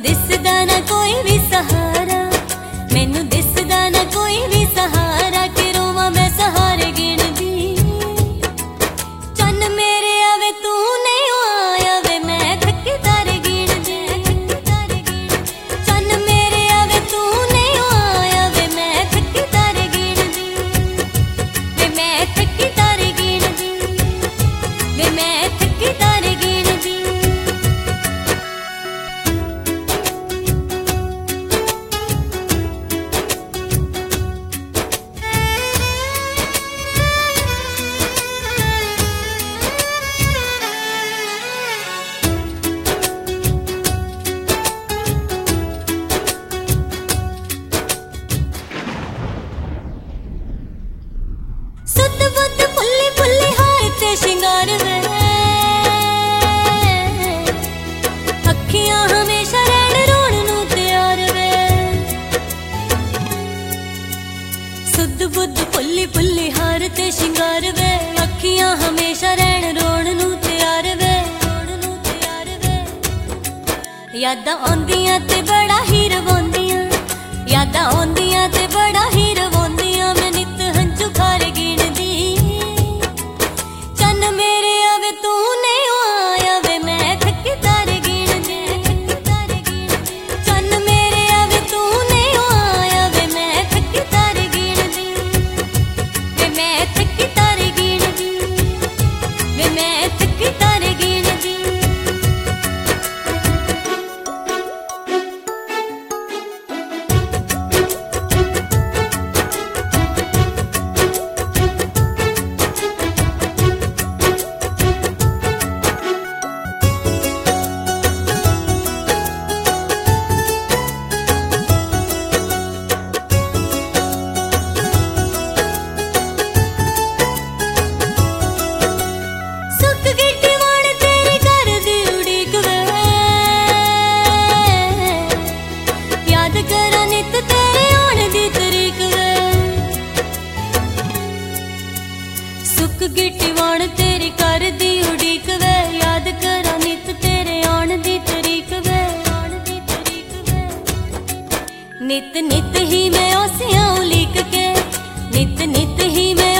दिसदा ना कोई भी सहारा, मैनू दिसदा ना कोई भी सहारा, कि रोवां मैं सहारे गिनदी। चन्न मेरे आवे तू नहीं आया वे, मैं थकी तारे गिनदी। चन्न मेरे आवे तू नहीं आया वे, मैं थकी तारे गिनदी। वे मैं थकी तारे गिनदी, वे मैं थकी तारे गिनदी। सुध बुध फुल्ली फुल्ली हार ते शिंगार वे, अखियां हमेशा रैण रोण नू तैयार वे। सुध बुध फुल्ली फुल्ली हार ते शिंगार वे, अखियां हमेशा रैण रोण नू तैयार वे। यादां आउंदियां ते बड़ा ही रवाउंदियां, यादां आउंदियां ते बड़ा ही रवाउंदियां, मैं नित हंझू खारे गिनदी। चन्न मेरे आवे तू नहीं आया वे, मैं थकी तारे गिनदी। चन्न मेरे आवे तू नहीं आया वे, मैं थकी तारे गिनदी। वे मैं थकी तारे गिनदी, वे मैं थकी तारे गिनदी। सुख गिट्टी वाण तेरे घर दी उड़ीक वे, याद करा नित तेरे आण दी तरीक वे। सुख गिट्टी वाण तेरे घर दी उड़ीक वे, याद करा नित तेरे आण दी तरीक वे। नित नित ही मैं ओसियां उलीक के, नित नित ही मैं